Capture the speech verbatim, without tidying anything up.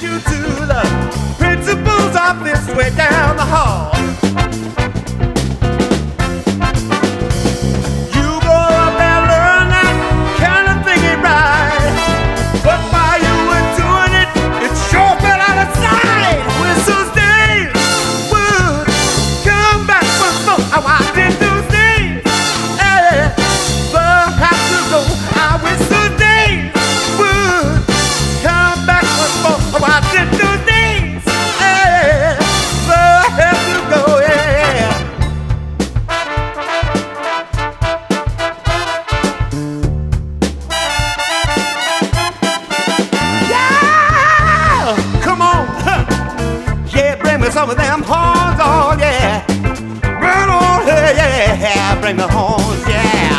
you to the principal's office way down the hall. You go up and learn that kind of thing ain't right. But while you were doing it, it sure fell out of sight. Whistles days would come back for smoke. I watched it those days. Yeah, perhaps to go. I wish those days would come back for smoke. I watched it those days. Yeah, perhaps to go. Yeah. Yeah, come on, huh. Yeah, bring me some of them horns on, yeah. Burn on, yeah, yeah, bring the horns, yeah.